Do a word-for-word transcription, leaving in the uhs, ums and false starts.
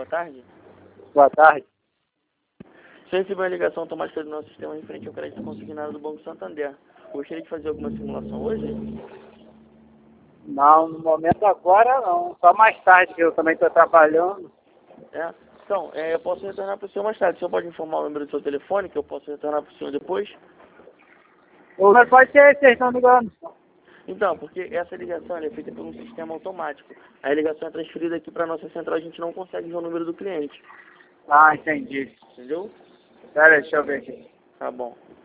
boa tarde. Boa tarde. Você recebeu a ligação automática do nosso sistema referente ao crédito consignado do Banco Santander. Gostaria de fazer alguma simulação hoje? Não, no momento agora não. Só mais tarde, que eu também estou trabalhando. É. Então, é, eu posso retornar para o senhor mais tarde. O senhor pode informar o número do seu telefone, que eu posso retornar para o senhor depois? Ou pode ser, vocês estão ligando. Então, porque essa ligação ela é feita por um sistema automático. A ligação é transferida aqui para a nossa central, a gente não consegue ver o número do cliente. Ah, entendi. Entendeu? Pera aí, deixa eu ver aqui. Tá bom.